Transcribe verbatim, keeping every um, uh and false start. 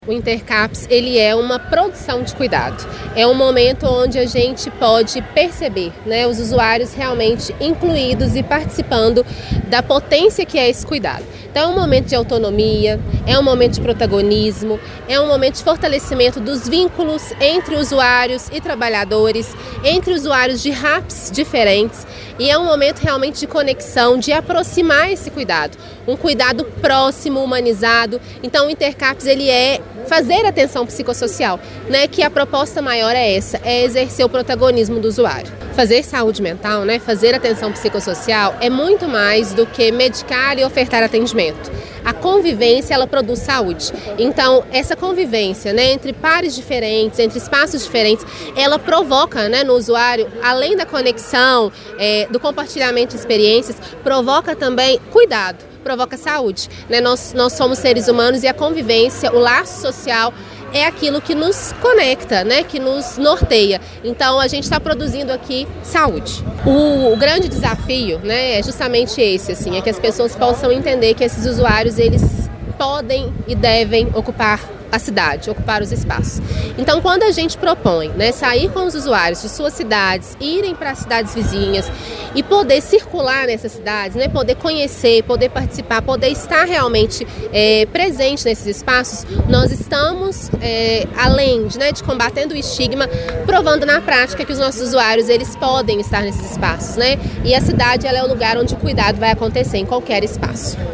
O Intercaps, ele é uma produção de cuidado. É um momento onde a gente pode perceber, né, os usuários realmente incluídos e participando da potência que é esse cuidado. Então é um momento de autonomia, é um momento de protagonismo, é um momento de fortalecimento dos vínculos entre usuários e trabalhadores, entre usuários de RAPs diferentes, e é um momento realmente de conexão, de aproximar esse cuidado, um cuidado próximo, humanizado. Então o Intercaps, ele é fazer atenção psicossocial, né? Que a proposta maior é essa, é exercer o protagonismo do usuário. Fazer saúde mental, né? Fazer atenção psicossocial é muito mais do que medicar e ofertar atendimento. A convivência, ela produz saúde. Então, essa convivência, né, entre pares diferentes, entre espaços diferentes, ela provoca, né, no usuário, além da conexão, é, do compartilhamento de experiências, provoca também cuidado, provoca saúde, né? Nós, nós somos seres humanos e a convivência, o laço social é aquilo que nos conecta, né? Que nos norteia. Então a gente está produzindo aqui saúde. O, o grande desafio, né, é justamente esse, assim, é que as pessoas possam entender que esses usuários, eles podem e devem ocupar a cidade, ocupar os espaços. Então, quando a gente propõe, né, sair com os usuários de suas cidades, irem para cidades vizinhas e poder circular nessas cidades, né, poder conhecer, poder participar, poder estar realmente é, presente nesses espaços, nós estamos, é, além de, né, de combatendo o estigma, provando na prática que os nossos usuários, eles podem estar nesses espaços, né? E a cidade, ela é o lugar onde o cuidado vai acontecer, em qualquer espaço.